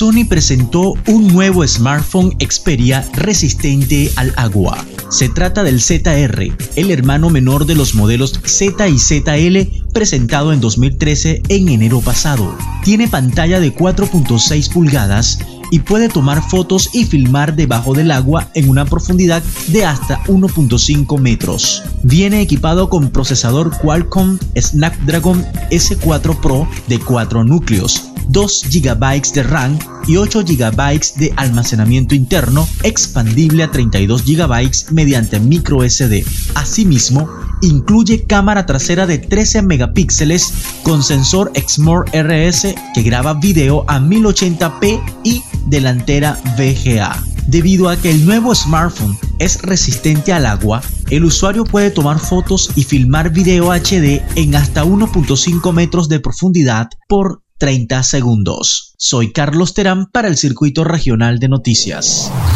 Sony presentó un nuevo smartphone Xperia resistente al agua. Se trata del ZR, el hermano menor de los modelos Z y ZL presentado en 2013 en enero pasado. Tiene pantalla de 4.6 pulgadas y puede tomar fotos y filmar debajo del agua en una profundidad de hasta 1.5 metros. Viene equipado con procesador Qualcomm Snapdragon S4 Pro de 4 núcleos, 2 GB de RAM y 8 GB de almacenamiento interno expandible a 32 GB mediante micro SD. Asimismo, incluye cámara trasera de 13 megapíxeles con sensor Exmor RS que graba video a 1080p y delantera VGA. Debido a que el nuevo smartphone es resistente al agua, el usuario puede tomar fotos y filmar video HD en hasta 1.5 metros de profundidad por 30 segundos. Soy Carlos Terán para el Circuito Regional de Noticias.